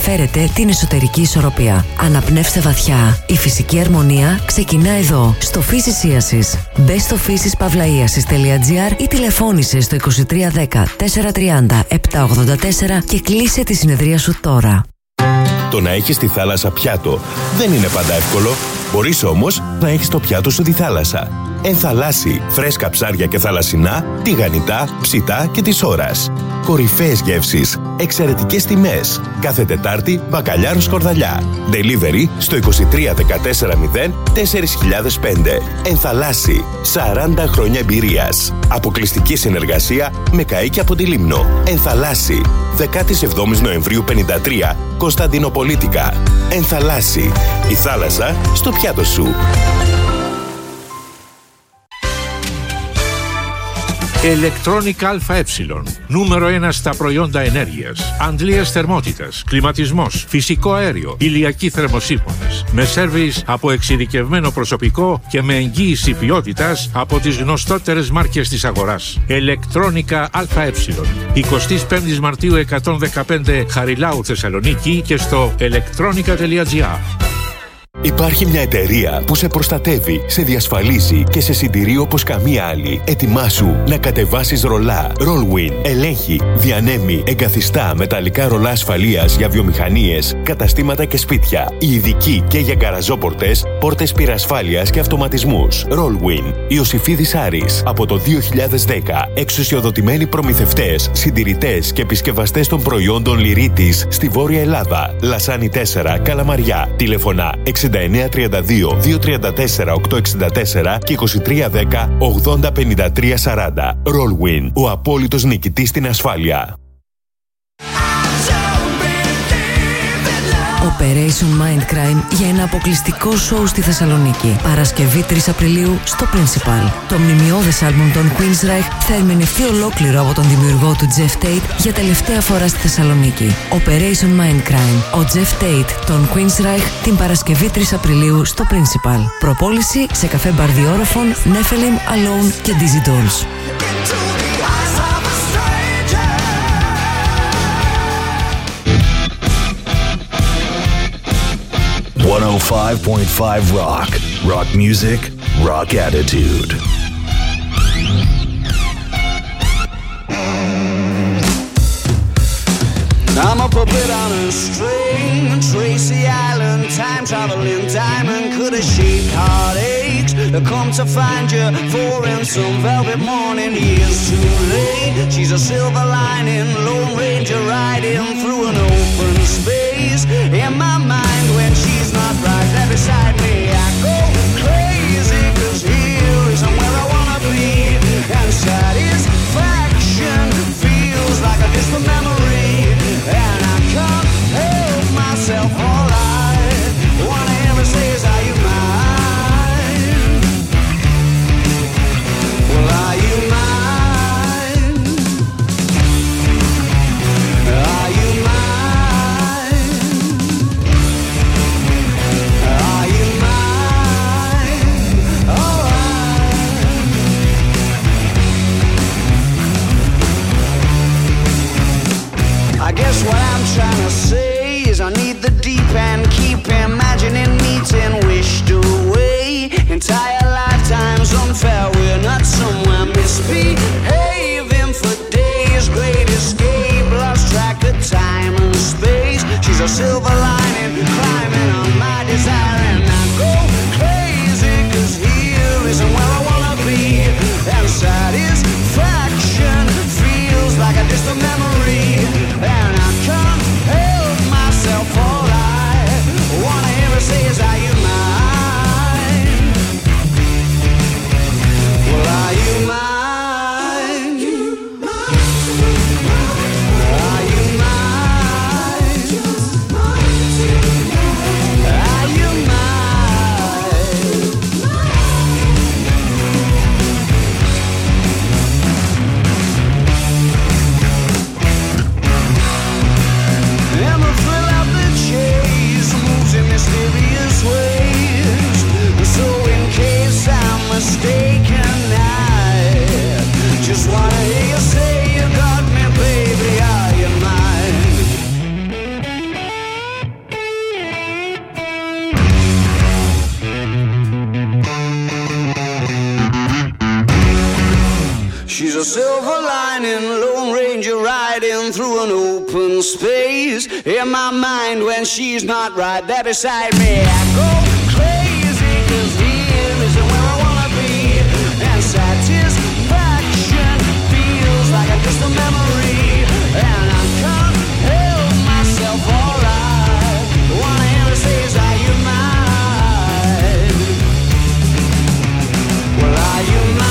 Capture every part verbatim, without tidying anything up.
φέρετε την εσωτερική ισορροπία. Αναπνεύστε βαθιά. Η φυσική αρμονία ξεκινά εδώ, στο Physis Iasys. Μπε στο physis pavla iasys τελεία gr ή τηλεφώνησε στο είκοσι τρία δέκα τετρακόσια τριάντα επτακόσια ογδόντα τέσσερα και κλείσε τη συνεδρία σου τώρα. Το να έχεις τη θάλασσα πιάτο δεν είναι πάντα εύκολο. Μπορείς όμως να έχεις το πιάτο σου τη θάλασσα. Ενθαλάσσι, φρέσκα ψάρια και θαλασσινά, τηγανιτά, ψητά και της ώρας. Κορυφαίες γεύσεις, εξαιρετικές τιμές. Κάθε Τετάρτη, μπακαλιάρο σκορδαλιά. Delivery στο είκοσι τρία δεκατέσσερα μηδέν τέσσερα χιλιάδες πέντε. Ενθαλάσσι, σαράντα χρόνια εμπειρίας. Αποκλειστική συνεργασία με καΐκι από τη Λίμνο. Ενθαλάσσι, δεκαεπτά Νοεμβρίου πενήντα τρία, Κωνσταντινοπολίτικα. Ενθαλάσσι, η θάλασσα στο πιάτο σου. Electronic ΑΕ. Νούμερο ένα στα προϊόντα ενέργειας. Αντλίας θερμότητας, κλιματισμός, φυσικό αέριο, ηλιακοί θερμοσύφωνες. Με σέρβις από εξειδικευμένο προσωπικό και με εγγύηση ποιότητας από τις γνωστότερες μάρκες της αγοράς. Electronica ΑΕ. εικοστή πέμπτη Μαρτίου εκατόν δεκαπέντε Χαριλάου Θεσσαλονίκη και στο electronica τελεία gr. Υπάρχει μια εταιρεία που σε προστατεύει, σε διασφαλίζει και σε συντηρεί όπως καμία άλλη. Ετοιμάσου να κατεβάσεις ρολά. Rollwin ελέγχει, διανέμει, εγκαθιστά μεταλλικά ρολά ασφαλείας για βιομηχανίες, καταστήματα και σπίτια. Η ειδική και για γκαραζόπορτες, πόρτες πυρασφάλειας και αυτοματισμούς. Rollwin, Ιωσηφίδης Άρης. Από το δύο χιλιάδες δέκα, εξουσιοδοτημένοι προμηθευτές, συντηρητές και επισκευαστές των προϊόντων Λυρίτης στη Βόρεια Ελλάδα. Λασάνι τέσσερα, Καλαμαριά. Τηλεφωνά εξήντα εννέα τριάντα δύο διακόσια τριάντα τέσσερα οκτακόσια εξήντα τέσσερα και είκοσι τρία δέκα ογδόντα πενήντα τρία σαράντα. Rollwin, ο απόλυτος νικητής στην ασφάλεια. Operation Mindcrime για ένα αποκλειστικό σοου στη Θεσσαλονίκη. Παρασκευή τρεις Απριλίου στο Principal. Το μνημιώδες άλμπουμ των Queensryche θα ερμηνευτεί ολόκληρο από τον δημιουργό του Jeff Tate για τελευταία φορά στη Θεσσαλονίκη. Operation Mindcrime. Ο Jeff Tate των Queensryche την Παρασκευή τρεις Απριλίου στο Principal. Προπόληση σε καφέ Μπαρδιόροφων, Nephilim, Alone και Dizzy Dolls. one oh five point five Rock. Rock music, rock attitude. I'm a puppet on a string, Tracy Island, time traveling diamond, could have shaped heartaches. They'll come to find you for in some velvet morning. Years too late, she's a silver lining, Lone Ranger riding through an open space. In my mind when she's not right there beside me, I go crazy, cause here isn't where I wanna be. And satisfaction feels like a distant memory. And I can't help myself, all I wanna ever say is, are you mine? Well, are you mine? Are you mine? Are you mine? Oh, I guess what I'm trying to say is I need the deep end, keep imagining meeting wished away. Entire lifetimes unfair, we're not somewhere misbehaving for days. Great escape, lost track of time and space. She's a silver lining, climbing on my desire. And I go crazy, cause here isn't where I wanna be. And satisfaction feels like a distant memory. And I can't help myself, all I wanna hear her say is, are you mine? Well, are you mine? Are you mine? a silver lining, Lone Ranger riding through an open space. In my mind when she's not right there beside me, I go crazy, cause here isn't where I wanna be. And satisfaction feels like a distant memory, and I can't help myself, alright. One hand says, are you mine? Well, are you mine?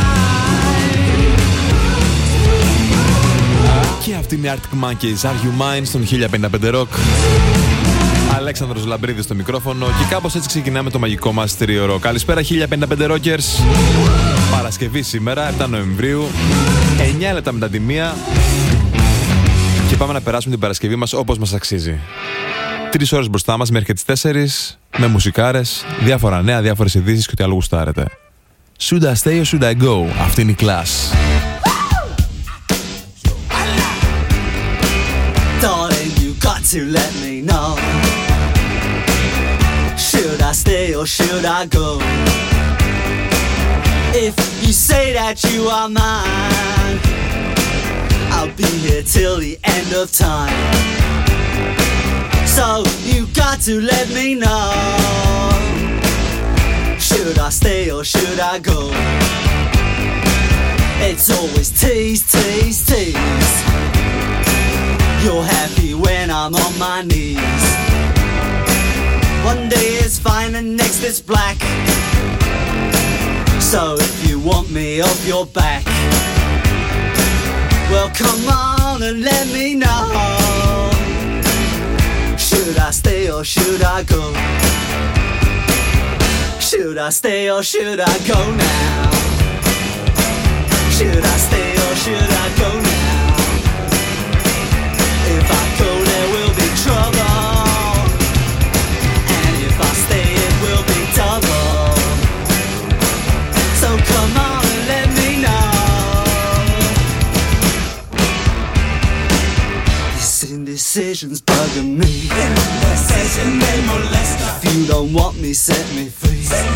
Και αυτή είναι Arctic Monkeys, Are You Mine, στον χίλια πενήντα πέντε Rock. Αλέξανδρος Λαμπρίδης στο μικρόφωνο και κάπως έτσι ξεκινάμε το μαγικό μας τρίωρο. Καλησπέρα χίλια πενήντα πέντε Rockers. Παρασκευή σήμερα, επτά Νοεμβρίου, εννιά λεπτά μετά τη μία. Και πάμε να περάσουμε την Παρασκευή μας όπως μας αξίζει. Τρεις ώρες μπροστά μας μέχρι τις τέσσερις, με μουσικάρες, διάφορα νέα, διάφορες ειδήσεις και ό,τι άλλο γουστάρετε. Should I stay or should I go? Αυτή είναι η Class. Darling, you got to let me know. Should I stay or should I go? If you say that you are mine, I'll be here till the end of time. So you got to let me know. Should I stay or should I go? It's always tease, tease, tease. You're happy when I'm on my knees. One day it's fine and next it's black. So if you want me off your back, well come on and let me know. Should I stay or should I go? Should I stay or should I go now? Should I stay or should I go now? If I go there will be trouble, and if I stay it will be double. So come on and let me know. This indecision's bugging me. Indecision may molest. If you don't want me, set me free.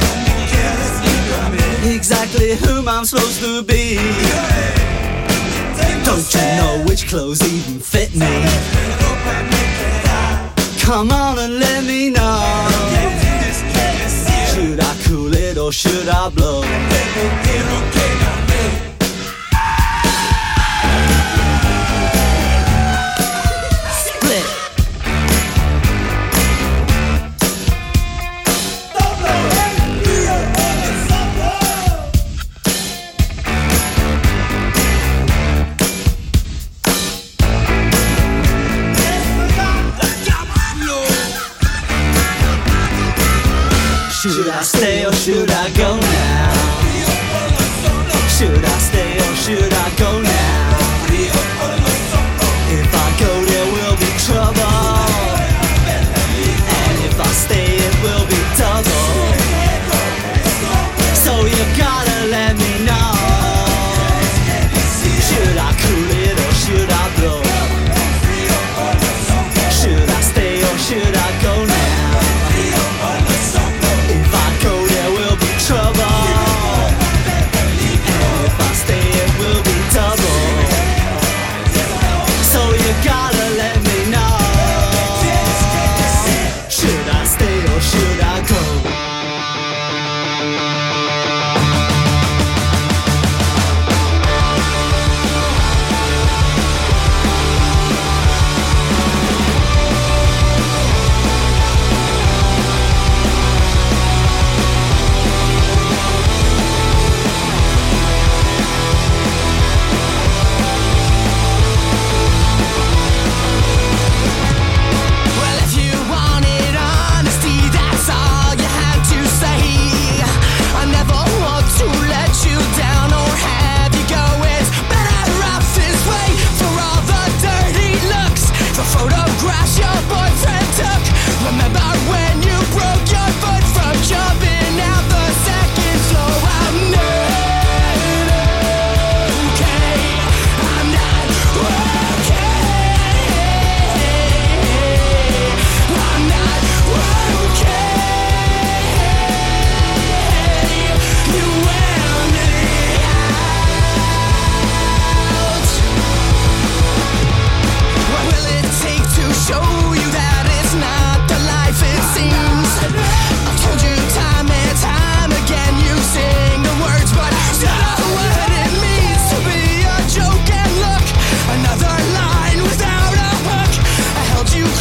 Exactly whom I'm supposed to be. Don't you know which clothes even fit me? Come on and let me know. Should I cool it or should I blow? Split. Should I stay or should I go now? Should I stay or should I go now? If I go there will be trouble, and if I stay it will be double. So you gotta let me know. Should I cool it or should I blow? Should I stay or should I go now? Trouble, and if I stay it will be double.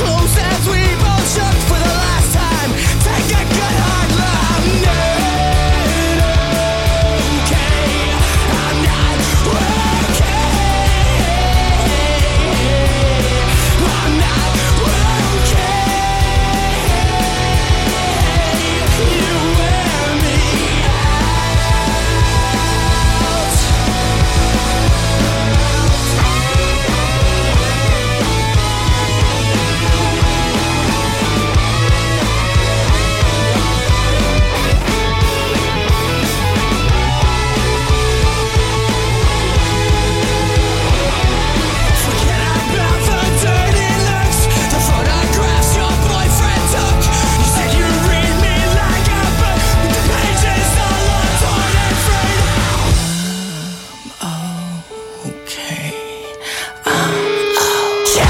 close as we both shook for the last time. Take a good hard look. I'm not okay. I'm not okay. I'm not okay. You wear me out. Forget about the dirty looks, the photographs your boyfriend took. You said you read me like a book, but the pages all are torn and frayed. I'm okay. I'm okay.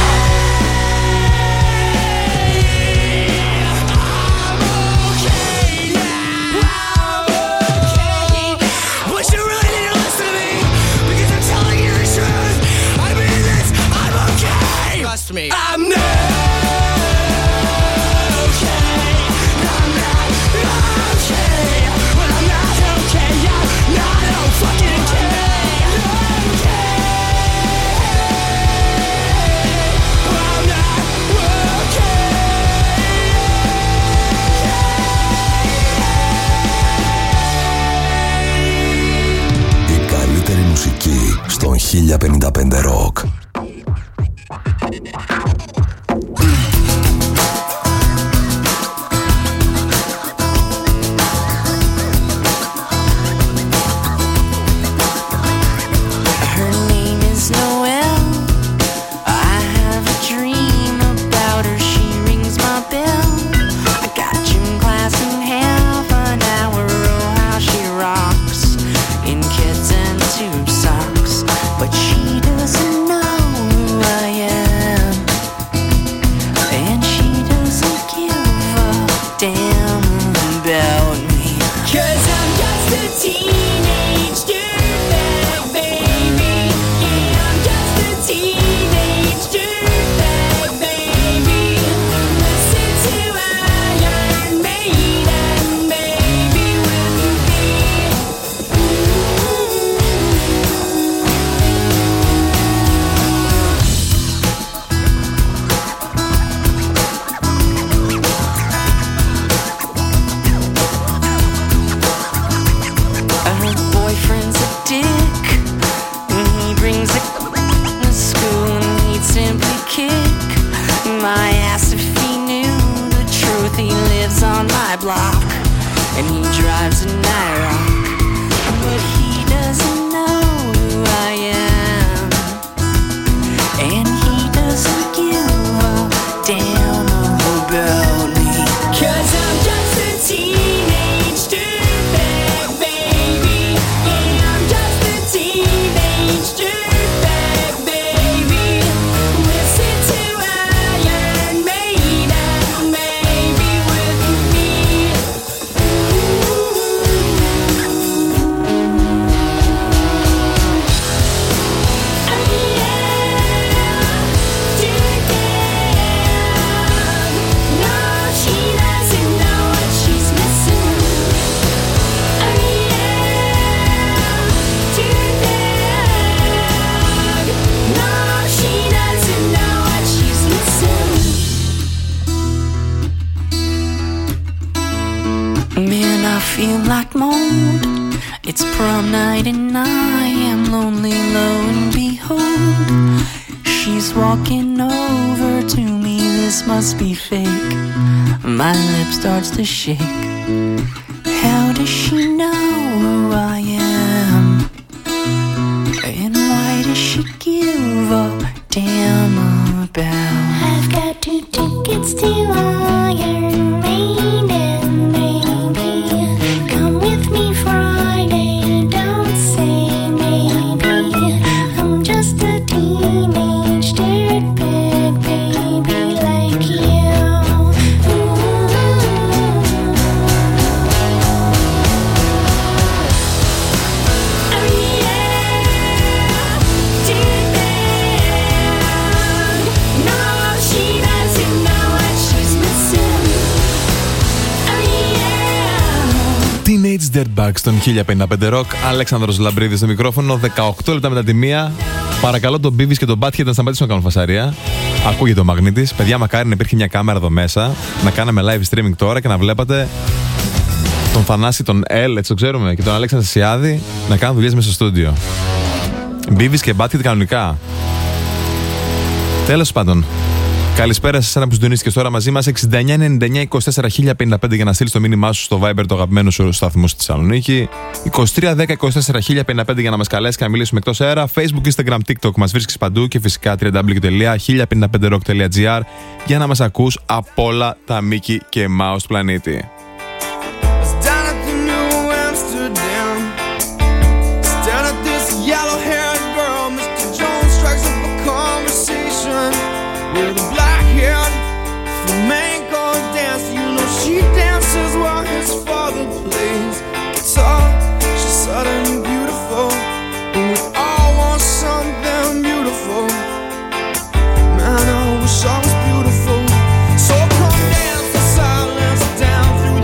I'm okay now. I'm okay. But you really need to listen to me, because I'm telling you the truth. I mean this. I'm okay. Trust me. I'm not okay. I'm not okay. Well, I'm not okay. I'm not oh fucking okay. Okay. I'm not okay. Η καλύτερη μουσική στον χίλια πενήντα πέντε Rock. Her name is Noelle. I have a dream about her. She rings my bell. I got gym class in half an hour. Oh, how she rocks in kids and tube socks. But she doesn't know who I am, and she doesn't give a damn about me. 'Cause I'm just a teenage dirtbag, baby. Yeah, I'm just a teenage dirtbag, baby. Listen to Iron Maiden, baby, with me. Her boyfriend's a dick, and he brings a to school, and he'd simply kick my ass if he knew the truth. He lives on my block, and he drives a Nyrock, but he doesn't know who I am, and he doesn't give a damn about me. 'Cause I'm just a teenage dirtbag, baby. Yeah, I'm just a teenage dirtbag, baby. Listen to Iron Maiden, baby, with me. Man, I feel like mold. It's prom night and I am lonely, lo and behold, she's walking over to me. This must be fake. My lip starts to shake. How does she know who I am? And why does she give a damn about? I've got two tickets to Iron Maiden, baby. Come with me Friday, don't say maybe. I'm just a teenage dirtbag, baby, like you. Dirtbag. No, she doesn't know. Dirtbag στον χίλια πενήντα πέντε Rock. Αλέξανδρος Λαμπρίδης στο μικρόφωνο. δεκαοκτώ λεπτά μετά τη μία. Παρακαλώ τον Beavis και τον Butthead να σταματήσουν να κάνουν φασαρία. Ακούγεται ο Μαγνήτης. Παιδιά, μακάρι να υπήρχε μια κάμερα εδώ μέσα. Να κάναμε live streaming τώρα και να βλέπατε τον Θανάση, τον Ελ, έτσι το ξέρουμε, και τον Αλέξανδρο Σιάδη να κάνουν δουλειές μέσα στο στούντιο. Beavis και Butthead κανονικά. Τέλος πάντων. Καλησπέρα σε εσένα που συντονίστηκες τώρα μαζί μας. εξήντα εννιά ενενήντα εννιά είκοσι τέσσερα χίλια πενήντα πέντε για να στείλεις το μήνυμά σου στο Viber, το αγαπημένο σου σταθμό στη Θεσσαλονίκη. είκοσι τρία δέκα είκοσι τέσσερα χίλια πενήντα πέντε για να μας καλέσεις και να μιλήσουμε εκτός αέρα. Facebook, Instagram, TikTok μας βρίσκεις παντού και φυσικά double-u double-u double-u τελεία χίλια πενήντα πέντε rock τελεία gr για να μας ακούς από όλα τα μήκη και μάους του πλανήτη. With a black haired flamenco dancer, you know she dances while his father plays guitar. She's suddenly beautiful, and we all want something beautiful. Man, I wish I was beautiful. So come dance in silence down through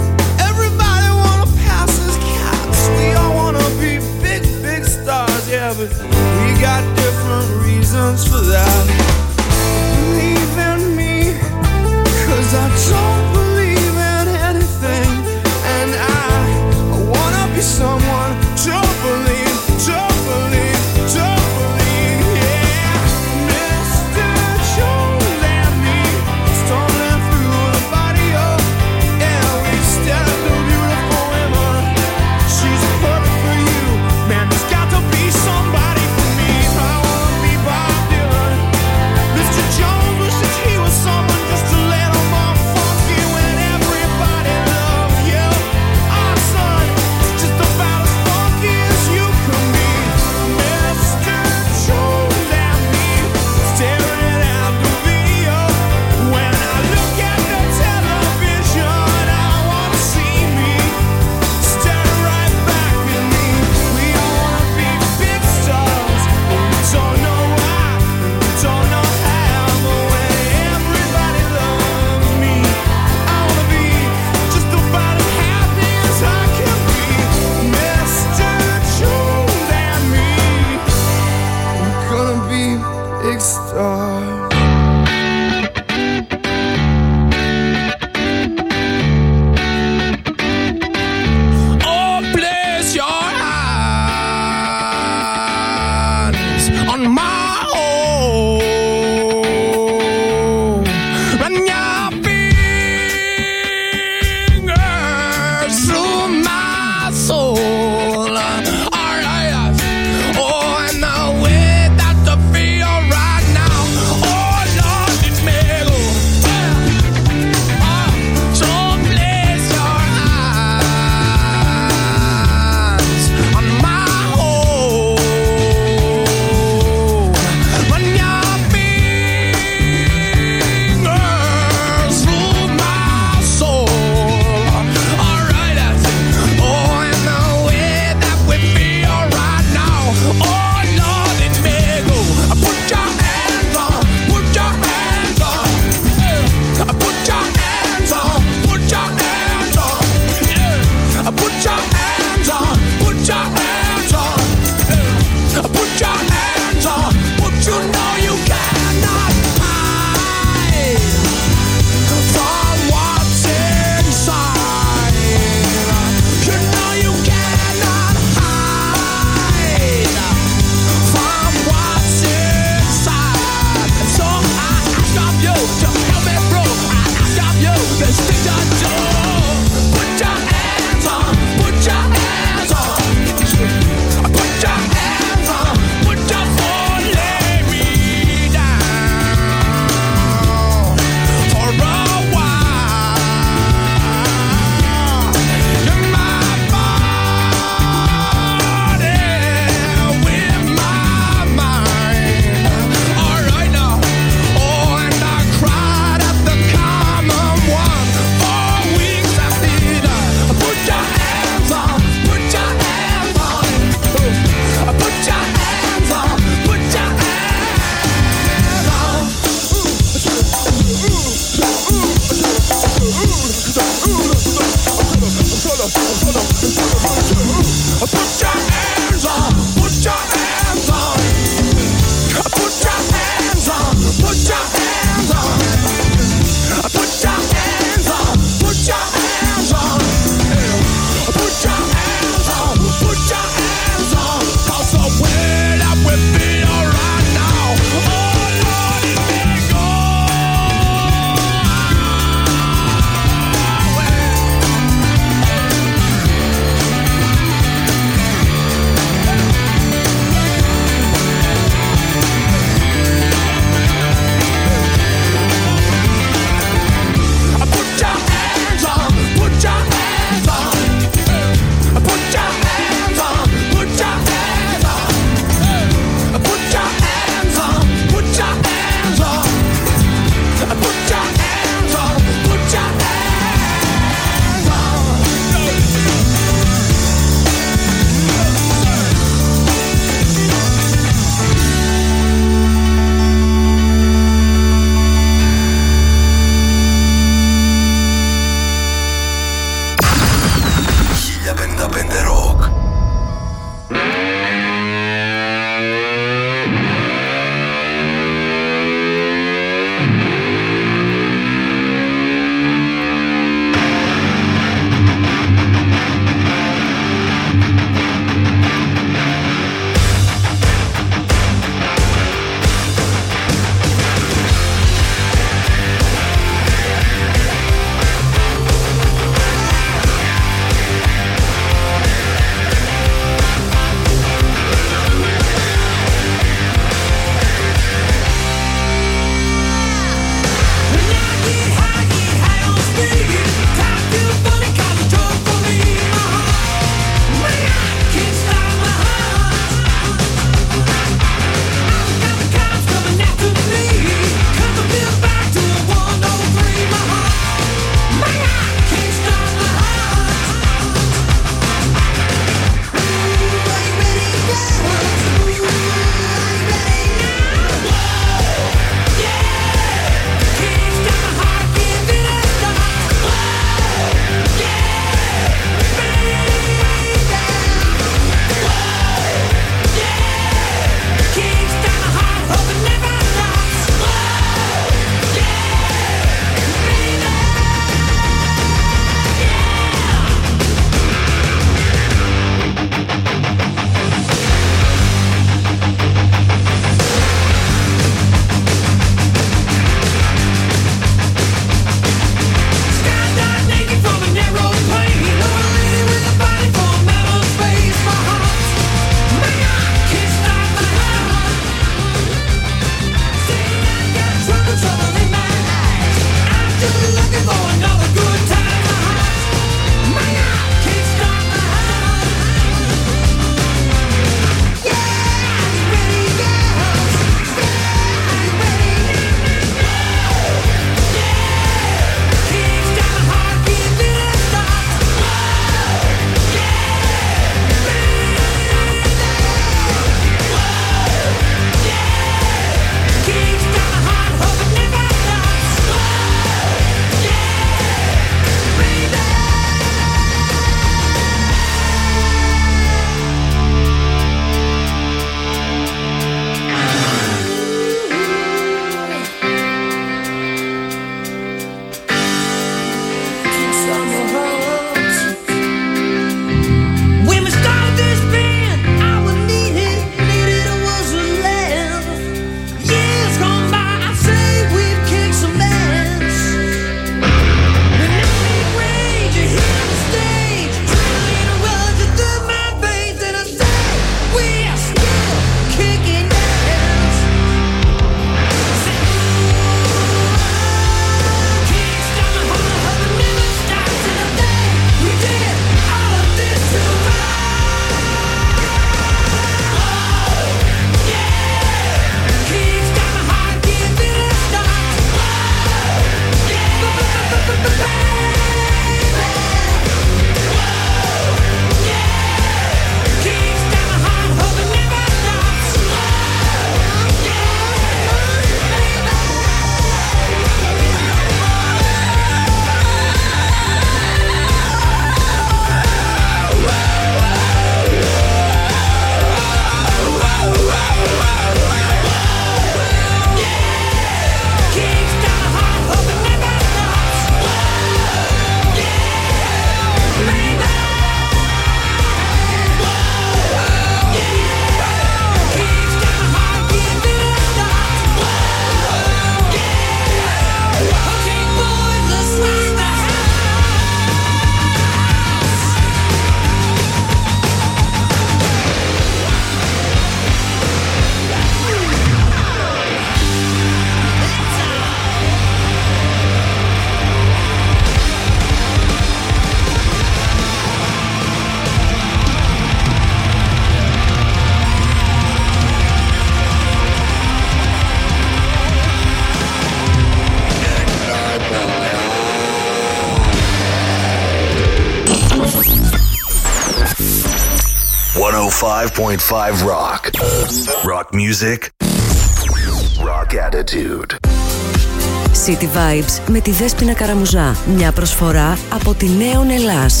five point five Rock. Rock music. Rock attitude. City Vibes με τη Δέσποινα Καραμουζά. Μια προσφορά από τη Νέον Ελλάς.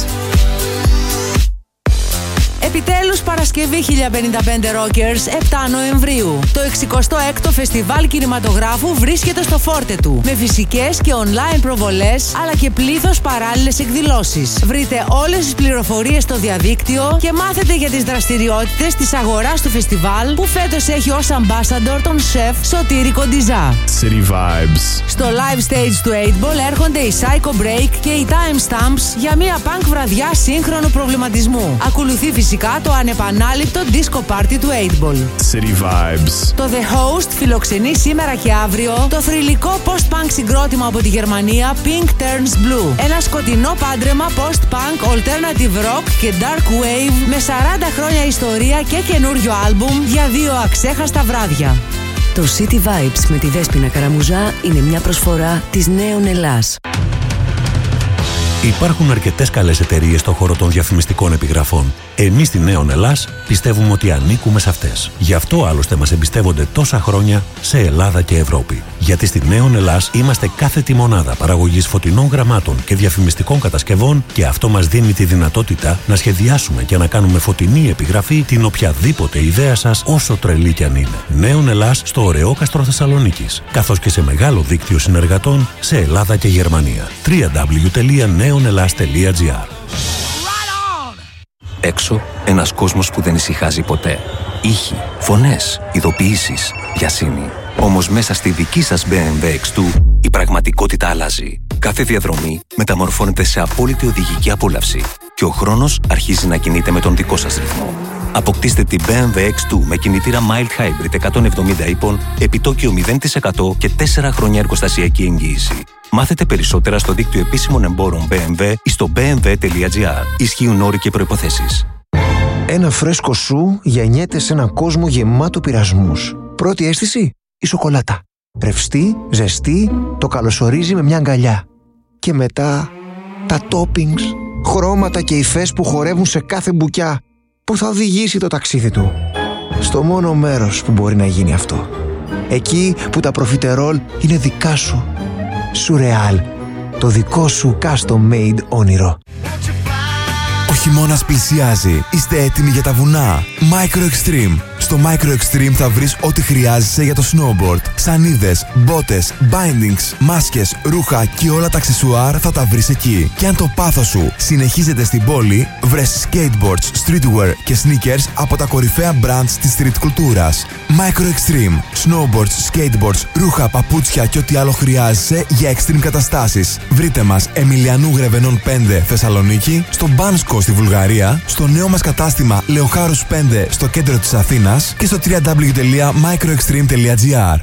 Επιτέλους Παρασκευή χίλια πενήντα πέντε Rockers, επτά Νοεμβρίου. Το εξηκοστό έκτο Φεστιβάλ Κινηματογράφου βρίσκεται στο φόρτε του, με φυσικές και online προβολές, αλλά και πλήθος παράλληλες εκδηλώσεις. Βρείτε όλες τις πληροφορίες στο διαδίκτυο και μάθετε για τις δραστηριότητες της αγοράς του φεστιβάλ, που φέτος έχει ως ambassador τον σεφ Σωτήρη Κοντιζά. City Vibes. Στο live stage του eight ball έρχονται οι Psycho Break και οι Timestamps για μια punk βραδιά σύγχρονου προβληματισμού. Ακολουθεί φυσικά το ανεπανάληπτο disco party του eight ball. City Vibes. Το The Host φιλοξενεί σήμερα και αύριο το θρυλικό post-punk συγκρότημα από τη Γερμανία Pink Turns Blue. Ένα σκοτεινό πάντρεμα post-punk, alternative rock και dark wave με σαράντα χρόνια ιστορία και καινούριο άλμπουμ για δύο αξέχαστα βράδια. Το City Vibes με τη Δέσποινα Καραμουζά είναι μια προσφορά της Νέον Ελλάς. Υπάρχουν αρκετές καλές εταιρείες στον χώρο των διαφημιστικών επιγραφών. Εμείς στη Νέον Ελλάς πιστεύουμε ότι ανήκουμε σε αυτές. Γι' αυτό άλλωστε μας εμπιστεύονται τόσα χρόνια σε Ελλάδα και Ευρώπη. Γιατί στη Νέον Ελλάς είμαστε κάθετη μονάδα παραγωγής φωτεινών γραμμάτων και διαφημιστικών κατασκευών, και αυτό μας δίνει τη δυνατότητα να σχεδιάσουμε και να κάνουμε φωτεινή επιγραφή την οποιαδήποτε ιδέα σας, όσο τρελή κι αν είναι. Νέον Ελλάς στο Ωρεόκαστρο Θεσσαλονίκης, καθώς και σε μεγάλο δίκτυο συνεργατών σε Ελλάδα και Γερμανία. double-u double-u double-u τελεία νέον ελλάς τελεία τζι αρ. Έξω, ένας κόσμος που δεν ησυχάζει ποτέ. Ήχοι, φωνές, ειδοποιήσεις, βιασύνη. Όμως μέσα στη δική σας μπι εμ ντάμπλιου εξ δύο η πραγματικότητα αλλάζει. Κάθε διαδρομή μεταμορφώνεται σε απόλυτη οδηγική απόλαυση και ο χρόνος αρχίζει να κινείται με τον δικό σας ρυθμό. Αποκτήστε την μπι εμ ντάμπλιου εξ δύο με κινητήρα Mild Hybrid εκατόν εβδομήντα ύπων, επιτόκιο μηδέν τοις εκατό και τέσσερα χρόνια εργοστασιακή εγγύηση. Μάθετε περισσότερα στο δίκτυο επίσημων εμπόρων μπι εμ ντάμπλιου ή στο μπι εμ ντάμπλιου τελεία τζι αρ. Ισχύουν όροι και προϋποθέσεις. Ένα φρέσκο σου γεννιέται σε έναν κόσμο γεμάτο πειρασμούς. Πρώτη αίσθηση, η σοκολάτα. Ρευστή, ζεστή, το καλωσορίζει με μια αγκαλιά. Και μετά, τα toppings, χρώματα και υφές που χορεύουν σε κάθε μπουκιά, που θα οδηγήσει το ταξίδι του στο μόνο μέρος που μπορεί να γίνει αυτό. Εκεί που τα προφιτερόλ είναι δικά σου. Σουρεάλ, το δικό σου custom made όνειρο. Ο χειμώνας πλησιάζει. Είστε έτοιμοι για τα βουνά? Micro Extreme. Στο Micro Extreme θα βρεις ό,τι χρειάζεσαι για το snowboard. Σανίδες, μπότες, bindings, μάσκες, ρούχα και όλα τα αξεσουάρ θα τα βρεις εκεί. Και αν το πάθος σου συνεχίζεται στην πόλη, βρες skateboards, streetwear και sneakers από τα κορυφαία brands της street κουλτούρας. Micro Extreme. Snowboards, skateboards, ρούχα, παπούτσια και ό,τι άλλο χρειάζεσαι για extreme καταστάσεις. Βρείτε μας Εμιλιανού Γρεβενών πέντε Θεσσαλονίκη, στο Μπάνσκο στη Βουλγαρία, στο νέο μας κατάστημα Λεοχάρους πέντε στο κέντρο της Αθήνας και στο double-u double-u double-u τελεία microextreme τελεία τζι αρ.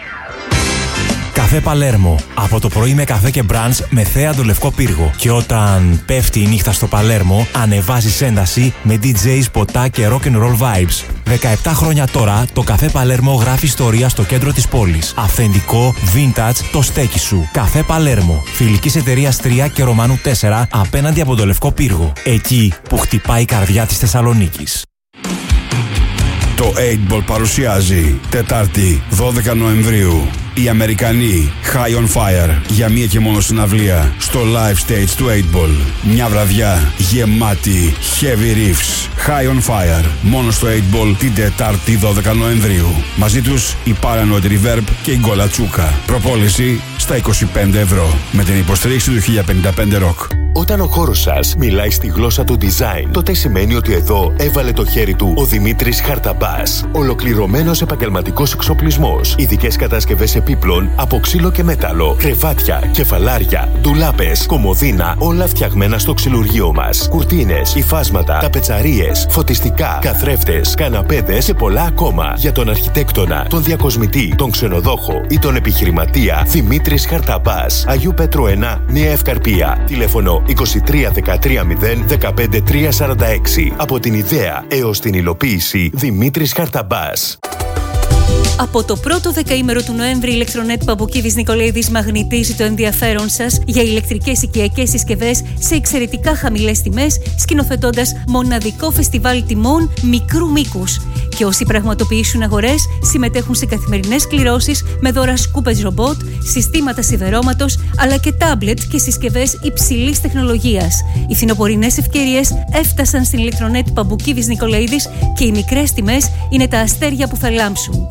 Καφέ Παλέρμο. Από το πρωί με καφέ και μπραντς με θέατο Λευκό Πύργο. Και όταν πέφτει η νύχτα στο Παλέρμο, ανεβάζεις ένταση με ντι τζέις, ποτά και rock and roll vibes. δεκαεπτά χρόνια τώρα, το Καφέ Παλέρμο γράφει ιστορία στο κέντρο της πόλης. Αυθεντικό, vintage, το στέκι σου. Καφέ Παλέρμο. Φιλικής εταιρείας τρία και Ρωμανού τέσσερα απέναντι από το Λευκό Πύργο. Εκεί που χτυπάει η καρδιά της Θεσσαλονίκης. Το eight ball παρουσιάζει Τετάρτη δώδεκα Νοεμβρίου οι Αμερικανοί High on Fire για μία και μόνο συναυλία στο live stage του eight ball. Μια βραδιά γεμάτη heavy riffs. High on Fire μόνο στο eight ball την Τετάρτη δώδεκα Νοεμβρίου. Μαζί τους η Paranoid Reverb και η Γκόλα Τσούκα. Προπόληση στα είκοσι πέντε ευρώ με την υποστήριξη του χίλια πενήντα πέντε Rock. Όταν ο χώρος σας μιλάει στη γλώσσα του design, τότε σημαίνει ότι εδώ έβαλε το χέρι του ο Δημήτρης Χαρταμπάς. Ολοκληρωμένος επαγγελματικός εξοπλισμός, ειδικές κατασκευές επίπλων από ξύλο και μέταλλο, κρεβάτια, κεφαλάρια, ντουλάπες, κομοδίνα, όλα φτιαγμένα στο ξυλουργείο μας. Κουρτίνες, υφάσματα, ταπετσαρίες, φωτιστικά, καθρέφτες, καναπέδες και πολλά ακόμα. Για τον αρχιτέκτονα, τον διακοσμητή, τον ξενοδόχο ή τον επιχειρηματία, Δημήτρης Χαρταμπάς. Αγίου Πέτρου ένα, Νέα Ευκαρπία. Τηλέφωνο είκοσι τρία δεκατρία μηδέν δεκαπέντε τρία σαράντα έξι. Από την ιδέα έως την υλοποίηση, Δημήτρης Χαρταμπάς. Από το πρώτο δεκαήμερο του Νοέμβρη, η Electronet Παμποκίδης Νικολαίδης μαγνητίζει το ενδιαφέρον σας για ηλεκτρικές οικιακές συσκευές σε εξαιρετικά χαμηλές τιμές, σκηνοθετώντας μοναδικό φεστιβάλ τιμών μικρού μήκους. Και όσοι πραγματοποιήσουν αγορές, συμμετέχουν σε καθημερινές κληρώσεις με δώρα σκούπες ρομπότ, συστήματα σιδερώματος, αλλά και τάμπλετ και συσκευές υψηλής τεχνολογίας. Οι φθινοπορεινές ευκαιρίες έφτασαν στην Electronet Παμποκίδης Νικολαίδης και οι μικρές τιμές είναι τα αστέρια που θα λάμψουν.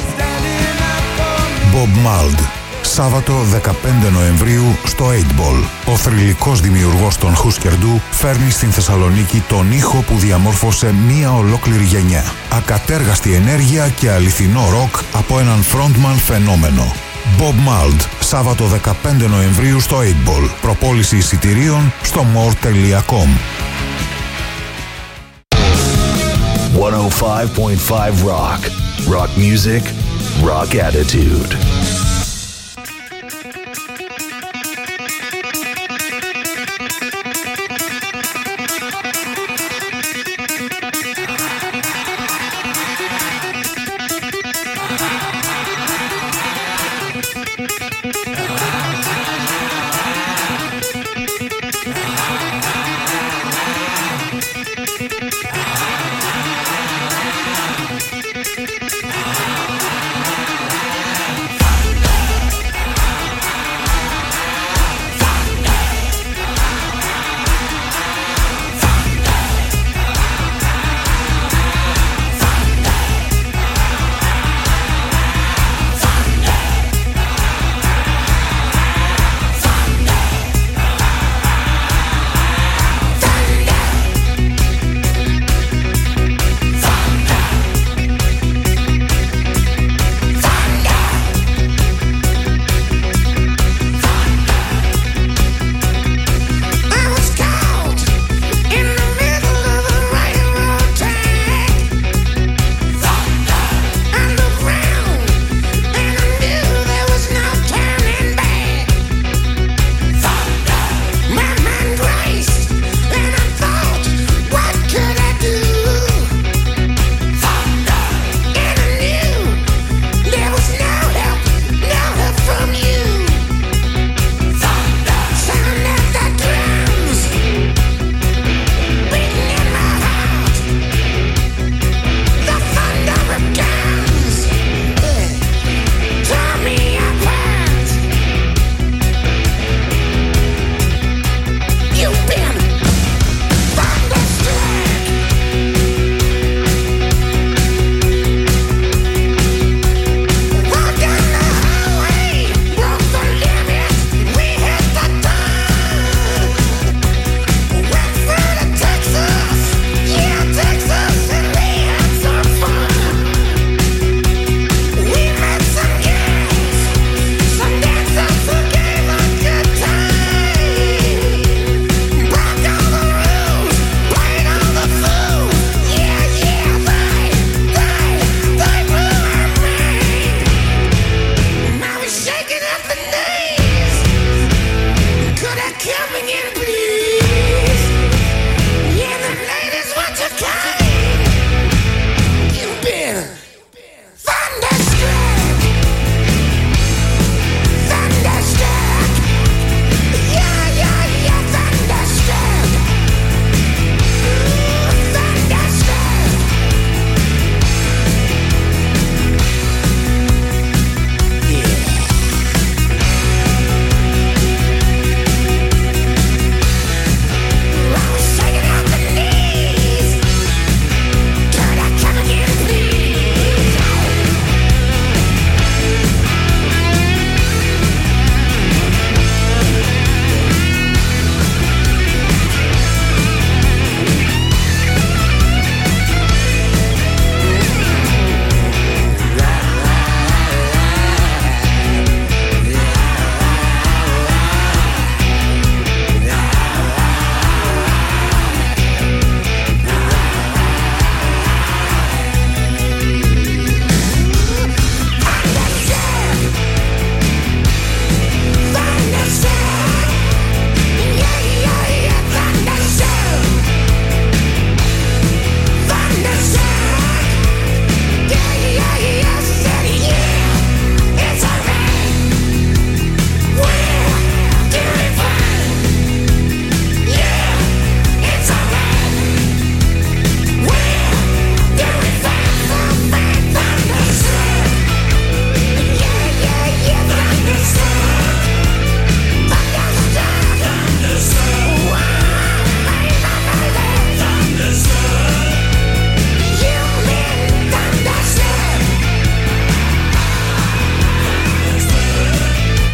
Bob Mould, Σάββατο δεκαπέντε Νοεμβρίου στο οκτώ Ball. Ο θρυλικός δημιουργός των Husker Du φέρνει στην Θεσσαλονίκη τον ήχο που διαμόρφωσε μία ολόκληρη γενιά. Ακατέργαστη ενέργεια και αληθινό ροκ από έναν frontman φαινόμενο. Bob Mould, Σάββατο δεκαπέντε Νοεμβρίου στο οκτώ Ball. Προπόληση εισιτηρίων στο more τελεία com. εκατόν πέντε κόμμα πέντε Rock. Rock music, rock attitude.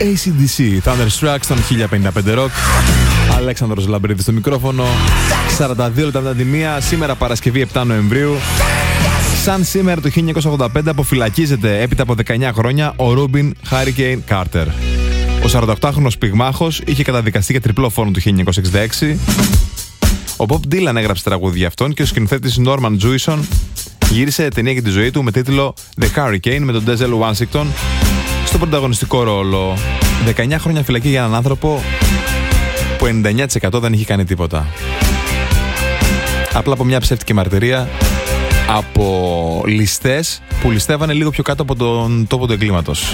έι σι ντι σι, Thunderstruck στον χίλια πενήντα πέντε Rock. Αλέξανδρος Λαμπρίδης στο μικρόφωνο. σαράντα δύο λεπτά μετά τη μία, σήμερα Παρασκευή επτά Νοεμβρίου. Σαν σήμερα το χίλια εννιακόσια ογδόντα πέντε αποφυλακίζεται έπειτα από δεκαεννιά χρόνια ο Ρούμπιν Χάρικεϊν Κάρτερ. Ο σαρανταοκτάχρονος πυγμάχος είχε καταδικαστεί για τριπλό φόνο το χίλια εννιακόσια εξήντα έξι. Ο Bob Dylan έγραψε τραγούδι για αυτόν και ο σκηνοθέτης Norman Jewison γύρισε ταινία για τη ζωή του με τίτλο The Hurricane με τον Denzel Washington στον πρωταγωνιστικό ρόλο. δεκαεννιά χρόνια φυλακή για έναν άνθρωπο που ενενήντα εννιά τοις εκατό δεν είχε κάνει τίποτα. Απλά από μια ψεύτικη μαρτυρία από ληστές που ληστεύανε λίγο πιο κάτω από τον τόπο του εγκλήματος.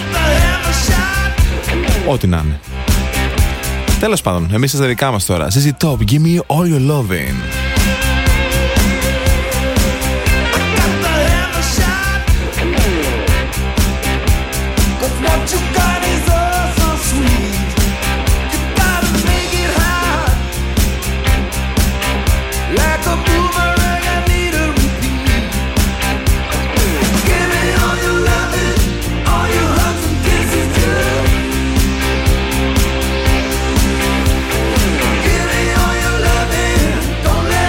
Ό,τι να είναι. Τέλος πάντων, εμείς στα δικά μας τώρα. ζι ζι Top, give me all your loving. Don't let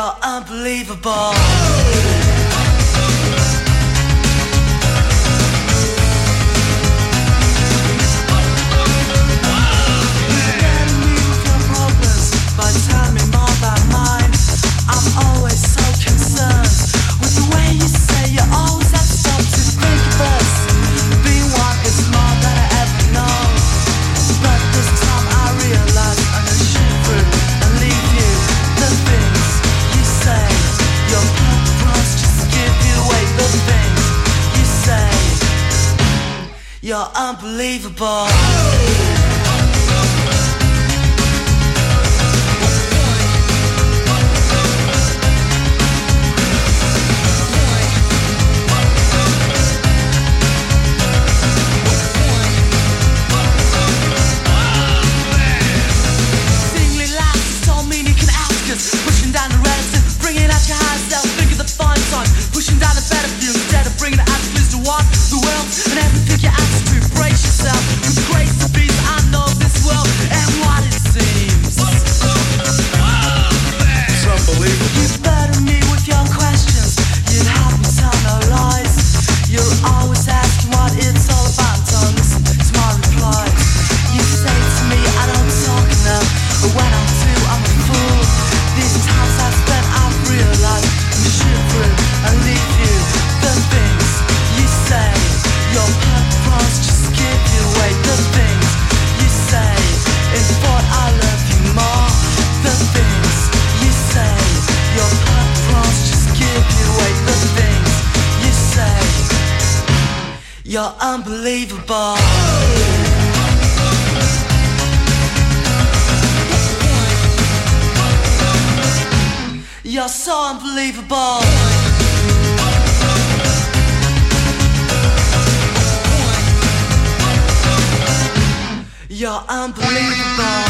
You're unbelievable. But tell me more about mine. I'm always so concerned with the way you say you always have to stop to think of us. Being one is more than I ever know. But this time I realize I'm gonna shoot through and leave you. The things you say, your purpose just give you away. The things you say, you're unbelievable. Pushing down the relative, bringing out your higher self. Think of the fun times, pushing down the better view instead of bringing it out to lose to what the world and everything you ask to embrace yourself. With grace to be, I know this world and what it seems. It's unbelievable. You burden me with your questions. You'd have me tell no lies. You're always asking what it's all about. Don't listen to my replies. You say to me I don't talk enough, but when I do I'm a fool. These times I've spent, I've realized I'm shivering and leave you. The things you say, your purpose just give you away. The things you say, in thought I love you more. The things you say, your purpose just give you away. The things you say, you're unbelievable. You're so unbelievable. You're unbelievable.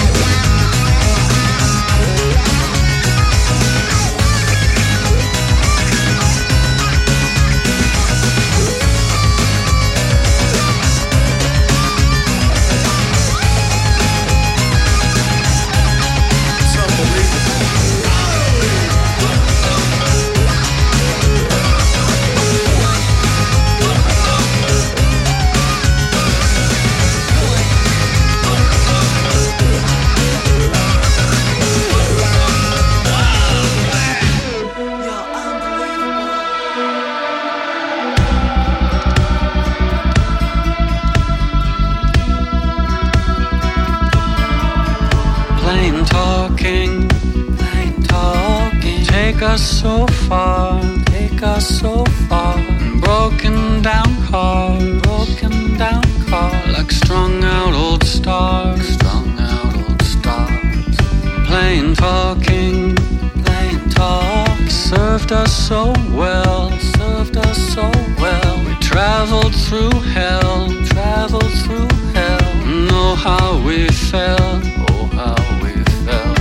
Take us so far, take us so far. Broken down car, broken down car. Like strung out old stars, strung out old stars. Plain talking, plain talk. Served us so well, served us so well. We traveled through hell, traveled through hell. Know how we felt, oh how we felt.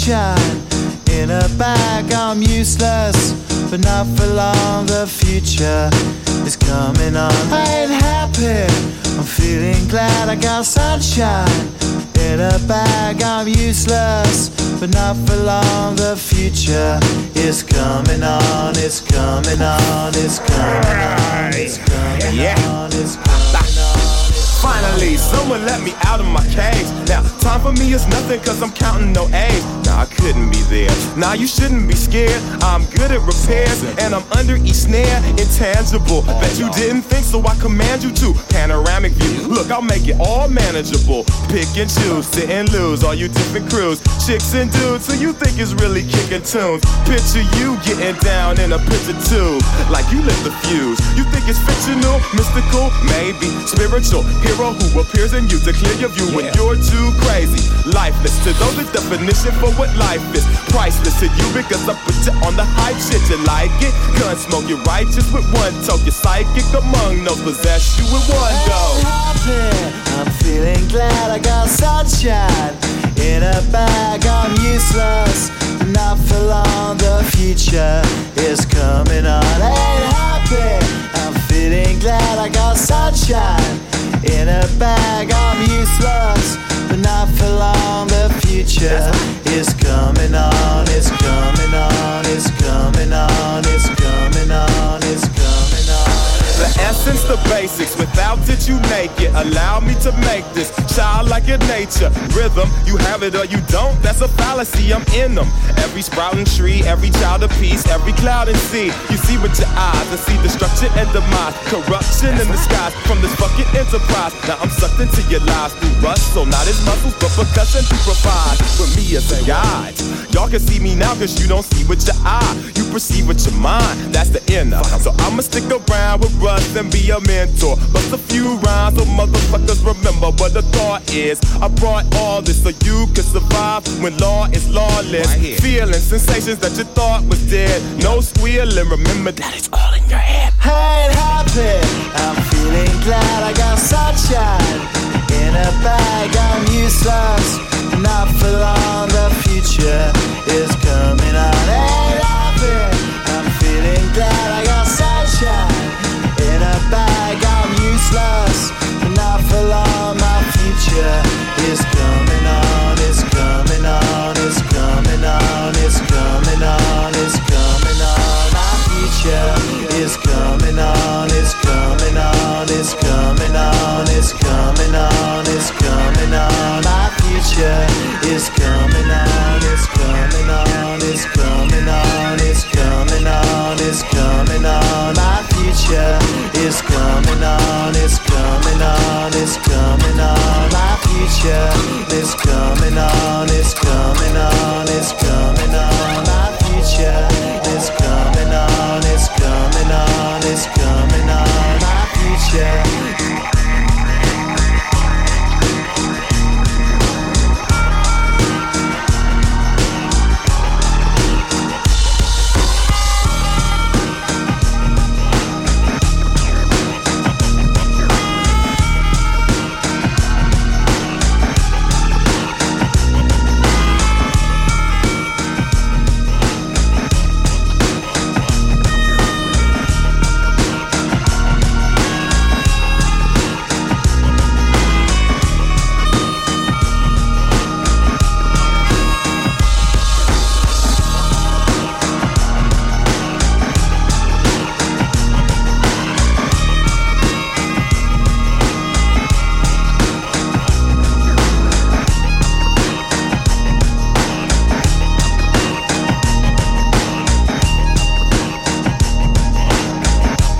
sunshine in a bag. I'm useless, but not for long. The future is coming on. I ain't happy, I'm feeling glad. I got sunshine in a bag. I'm useless, but not for long. The future is coming on. It's coming on. It's coming on. It's coming yeah. on. It's coming on. Finally, someone let me out of my cage. Now, time for me is nothing cause I'm counting no A's. Nah, I couldn't be there. Nah, you shouldn't be scared. I'm good at repairs and I'm under each snare. Intangible. Bet you didn't think, so I command you to. Panoramic view. Look, I'll make it all manageable. Pick and choose, sit and lose. All you different crews, chicks and dudes who you think is really kicking tunes. Picture you getting down in a picture tube, like you lit the fuse. You think it's fictional, mystical, maybe spiritual. Hero who appears in you to clear your view when you're too crazy. Lifeless to those, the definition for what life is. Priceless to you because I put you on the hype shit. You like it? Gun smoke, you're righteous with one toke. You're psychic among those, possess you with one go. Happy, I'm feeling glad. I got sunshine in a bag. I'm useless, not for long. The future is coming on. Ain't happy, I'm feeling glad. I got sunshine in a bag. I'm useless, but not for long. The future is coming on. It's coming on. It's coming on. It's coming on. It's coming on. The essence, the basics, without it you make it. Allow me to make this childlike in nature. Rhythm, you have it or you don't, that's a fallacy, I'm in them. Every sprouting tree, every child of peace, every cloud and sea. You see with your eyes and see destruction and demise. Corruption in the skies from this fucking enterprise. Now I'm sucked into your lives through rust, so not as muscles but percussion to provide with me as a guide. Y'all can see me now cause you don't see with your eye. You perceive with your mind, that's the inner. So I'ma stick around with Russ and be a mentor. Bust a few rhymes so motherfuckers remember what the thought is. I brought all this so you can survive when law is lawless. Right, feeling sensations that you thought was dead. No squealing, remember that it's all in your head. I ain't happy, I'm feeling glad. I got sunshine in a bag. I'm useless, not for long. The future is coming on. Hey,